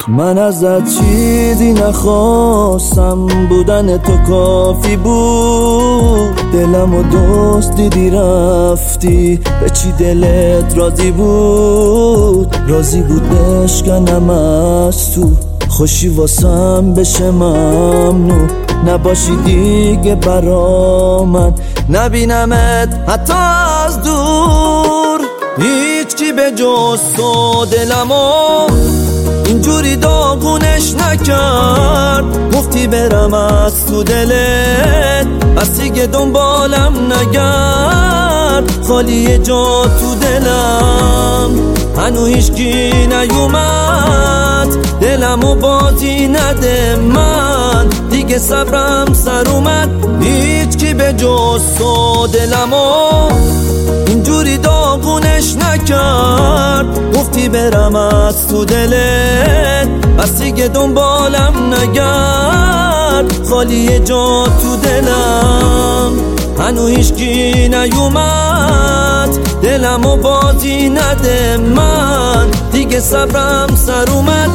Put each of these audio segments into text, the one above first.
من ازت چیزی نخواستم، بودن تو کافی بود. دلمو دوست دیدی رفتی، به چی دلت راضی بود؟ راضی بود بشکنم از تو، خوشی واسم بشه ممنون. نباشی دیگه برا من، نبینمت حتی از دور. هیچ کی به جز تو دلمو اینجوری داغونش نکرد. گفتی برم از تو دلت، بس دیگه دنبالم نگرد. خالی جا تو دلم، هنو هیچکی نیومد. دلمو بازی نده من، دیگه صبرم سر اومد. هیچ کی به جز تو دلمو اینجوری داغونش نکرد. گفتی برم از تو دلت، بس دیگه دنبالم نگرد. خالی جا تو دلم، هنو هیچکی نیومد. دلمو بازی نده من، دیگه صبرم سر اومد.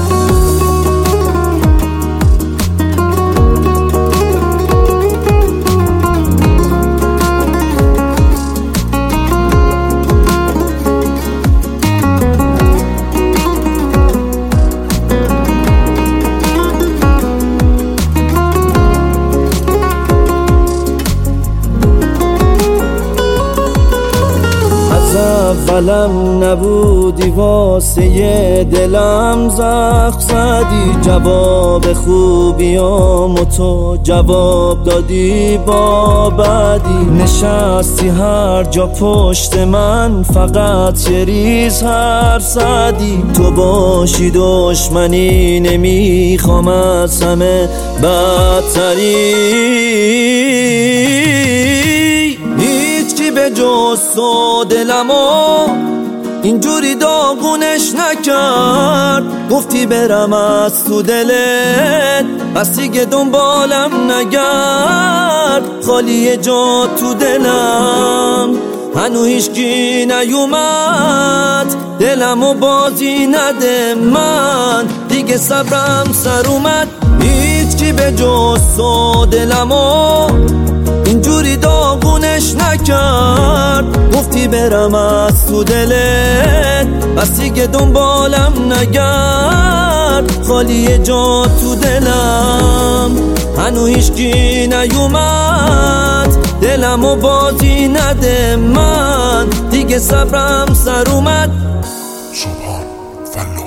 اولم نبودی واسه دلم زخم زدی. جواب خوبیامو تو جواب دادی با بدی. نشستی هر جا پشت من، فقط یه ریز حرف زدی. تو باشی دشمنی نمیخوام، از همه بدتری. به جز تو دلمو اینجوری داغونش نکرد. گفتی برم از تو دلت، بس دیگه دنبالم نگرد. خالی جا تو دلم، هنو هیچکی نیومد. دلمو بازی نده من، دیگه صبرم سر اومد. هیچکی به جز تو دلمو اینجوری داغونش نکرد. گفتی برم از تو دلت، بس دیگه دنبالم نگرد. خالی جا تو دلم، هنو هیچکی نیومد. دلمو بازی نده من، دیگه صبرم سر اومد. سبحان فلا